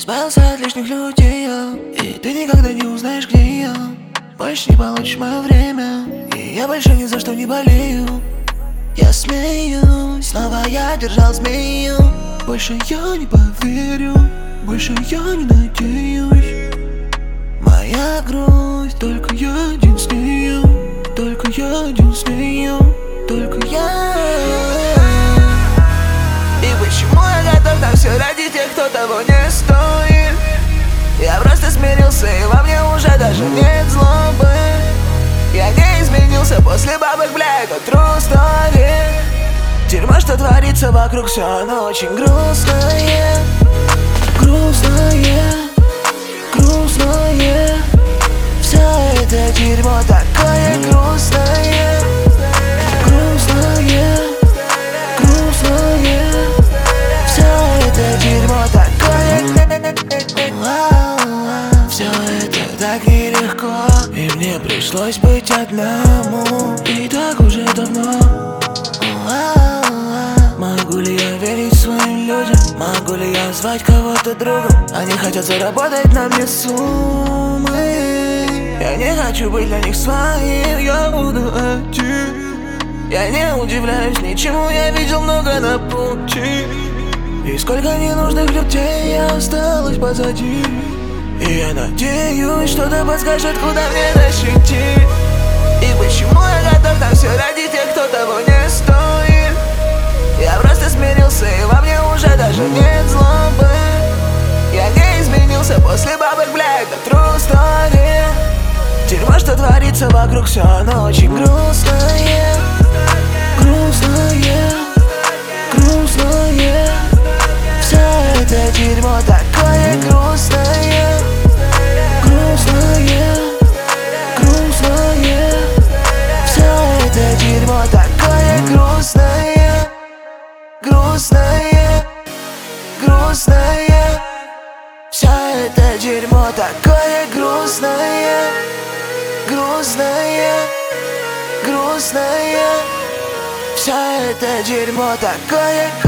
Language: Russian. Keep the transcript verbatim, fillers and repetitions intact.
избавился от лишних людей я. И ты никогда не узнаешь, где я. Больше не получишь мое время. И я больше ни за что не болею. Я смеюсь, снова я держал змею. Больше я не поверю, больше я не надеюсь. Моя грусть, только я один с нею. Только я один с нею. Только я. И почему я готов на все ради тех, кто того не стоит? Я просто смирился, и во мне уже даже нет злобы. Я не изменился после бабок, бля, это true story. Дерьмо, что творится вокруг, все оно очень грустное. Грустное, грустное. Все это дерьмо такое грустное. Грустное, грустное. Все это дерьмо такое. Все это так нелегко, и мне пришлось быть одному. И так уже давно. Могу ли я верить своим людям? Могу ли я звать кого-то другом? Они хотят заработать на мне суммы. Я не хочу быть для них своим, я буду один. Я не удивляюсь ничему, я видел много на пути. И сколько ненужных людей осталось позади. И я надеюсь, что-то подскажет, куда мне дальше идти. И почему я готов на все ради тех, кто того не стоит. Я просто смирился, и во мне уже даже нет злобы. Я не изменился после бабок, бля, это true story. Дерьмо, что творится вокруг, все оно очень грустное. Грустное, грустное. Все это дерьмо такое грустное. Грустное, грустное. Все это дерьмо такое грустное. Грустное, грустное. Все это дерьмо такое грустное. Грустное, грустное. Все это дерьмо такое грустное.